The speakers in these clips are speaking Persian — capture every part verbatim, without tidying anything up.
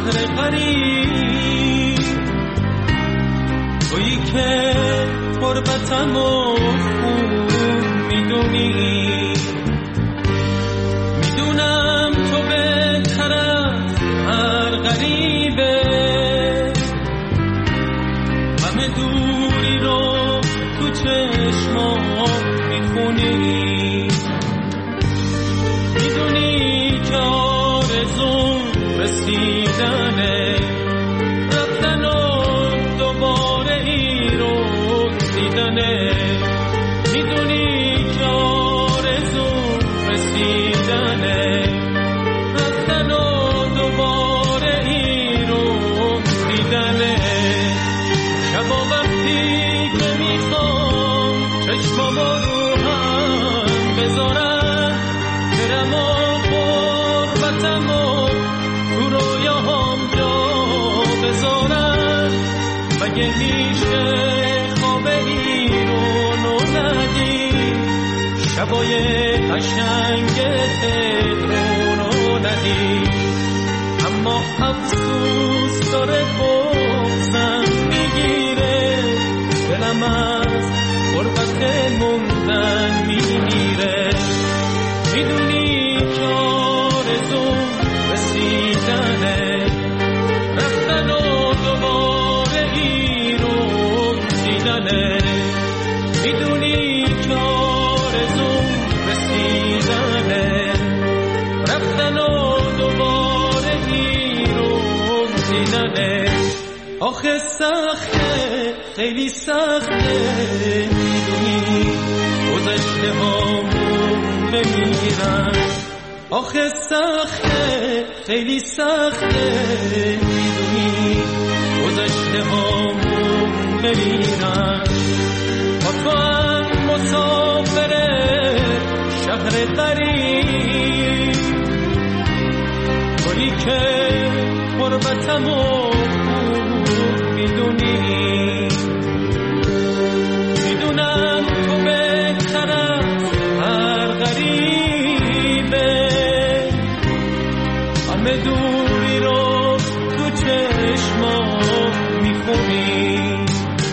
شهر غریب، تویی که غربتم و خوب میدونی، میدونم تو بهتر از هر غریبه، همه دوری رو تو چشمام میخونی، میدونی که آرزوم رسیدنه، رفتن و دوباره ای رو دیدنه، میدونی که آرزوم رسیدنه، رفتن و دوباره ای رو دیدنه. شبا وقتی که میخوام چشمامو رو هم بذارم، برم و غربتم و تو رویاهام جا بذارم، مگه میشه خواب این رو نو ندی، شبای قشنگ تهران رو ندی، اما افسوس داره بغضم میگیره، دلم از غربت موندن میمیره، میدونی که آرزوم رسیدنه، رفتن و دوباره ای رو دیدنه، میدونی که آرزوم رسیدنه، رفتن و دوباره ای رو دیدنه. آخه سخته، خیلی سخته، میدونی گذشته هامون بمیرن، آخه سخته، خیلی سخته، میدونی گذشته هامون بمیرن. با تو هم مسافر شهر غریب، تویی که غربتم و خوب میدونی، میدونم تو بهتر از هر غریبه، همه دوری رو تو چشمام میخونی،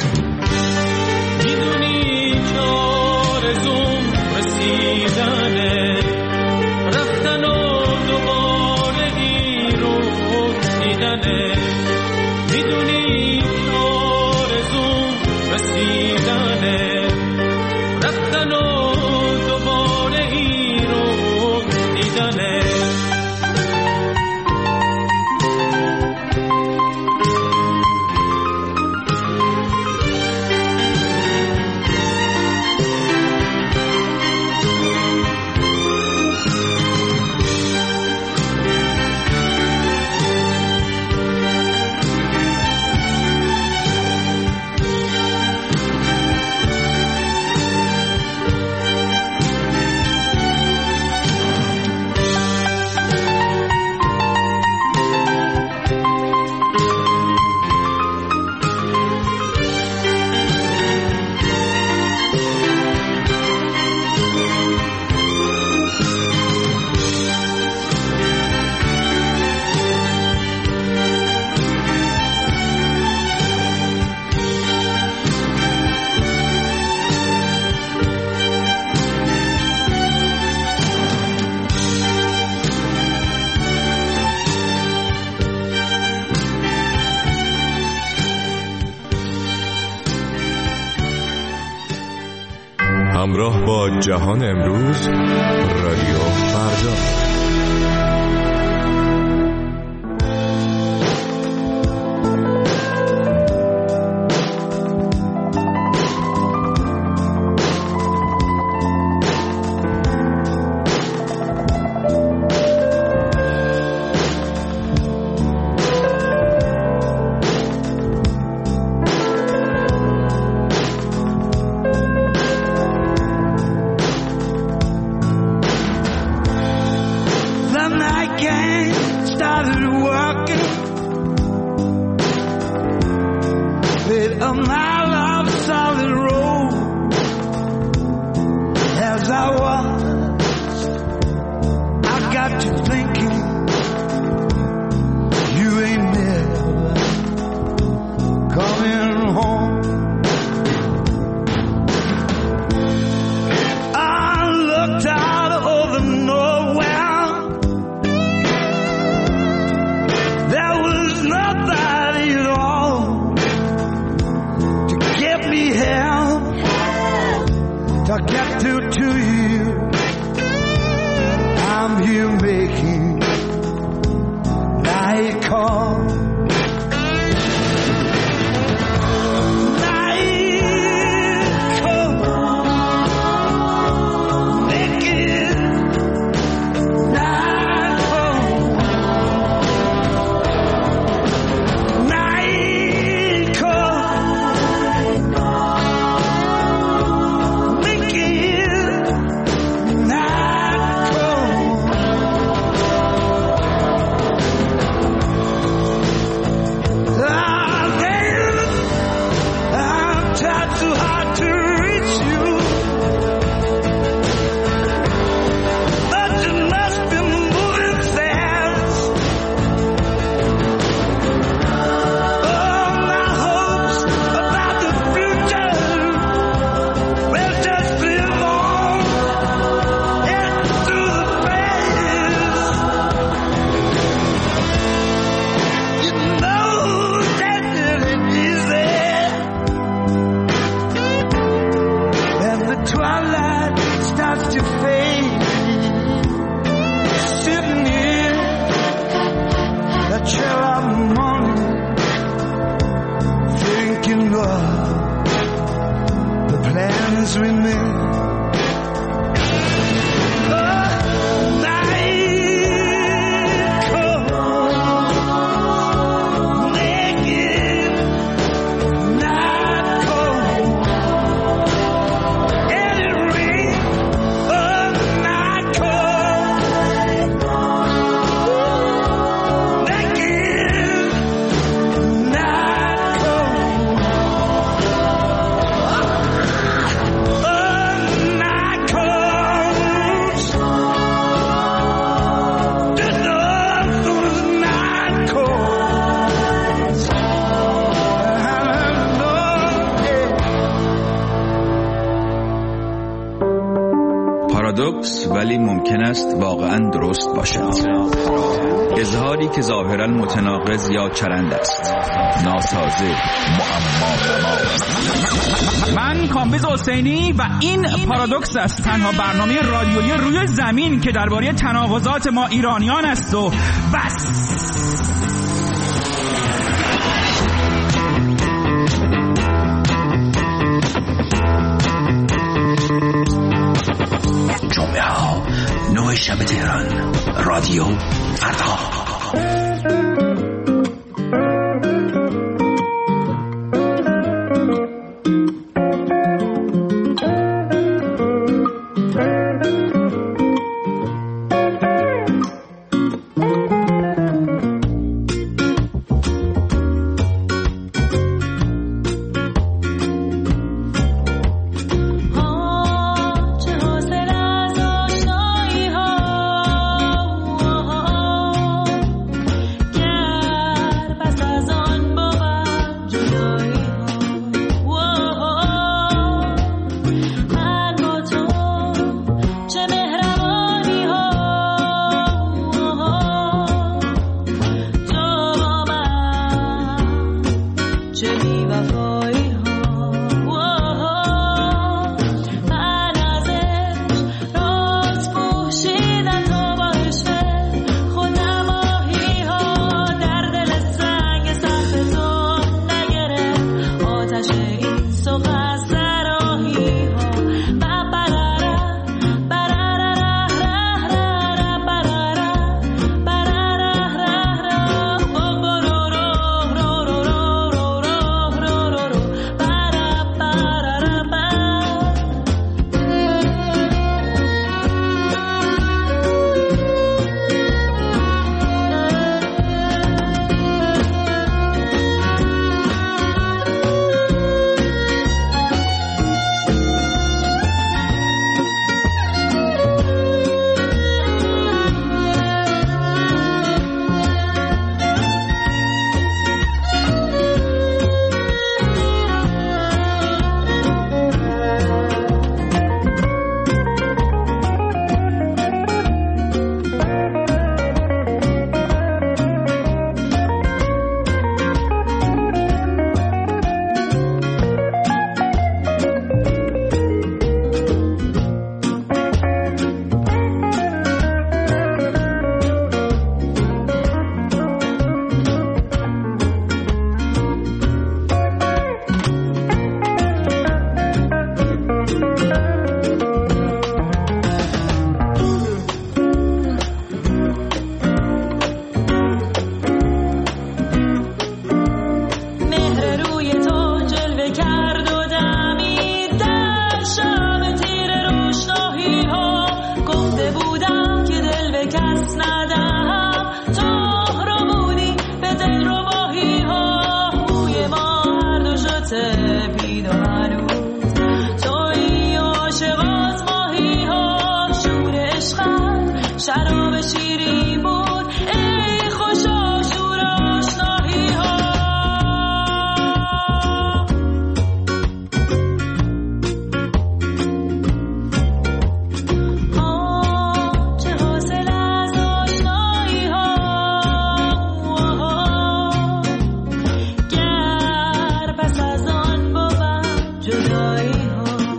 میدونی که آرزوم رسیدنه، رفتن و دوباره ای رو دیدنه، میدونی که آرزوم رسیدنه، رفتن و دوباره ای رو دیدنه. همراه با جهان امروز، رادیو فردا. پارادوکس ولی ممکن است واقعا درست باشد. اظهاری که ظاهرا متناقض یا چرند است، ناسازه، معما. من کامبیز حسینی و این پارادوکس است، تنها برنامه رادیویی روی زمین که درباره تناقضات ما ایرانیان است و بس. جمعه ها نه شب تهران، رادیو فردا.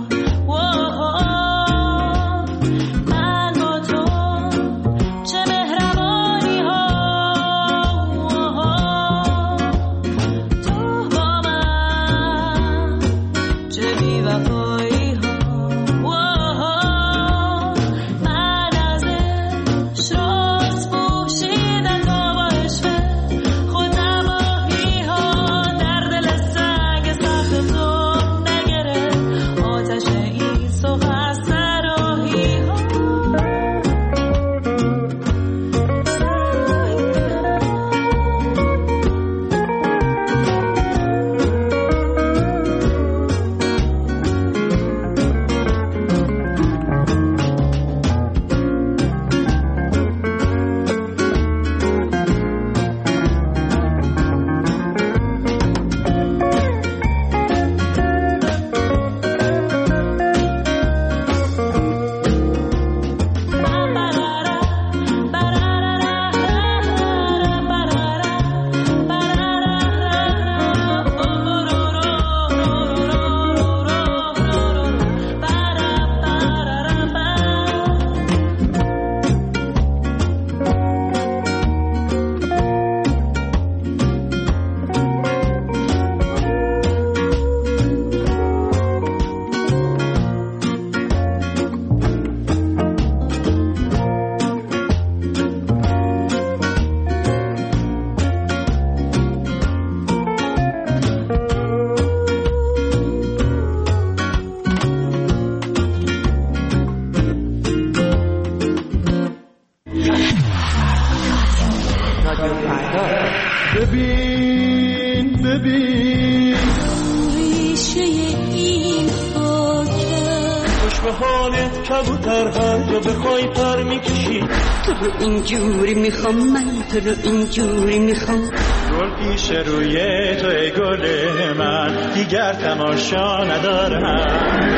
من با تو چه مهر ببین ریشه این خاکم خوش به حالت کبوتر هر جا بخوای پر میکشی تو رو اینجوری میخوام من تو رو اینجوری میخوام گل پیش روی تو گل من دیگر تماشا ندارم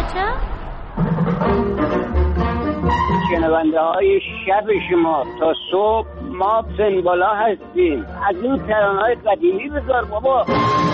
شنونده های شب شما تا صبح ما سنگالا هستیم از این ترانه‌های قدیمی بذار بابا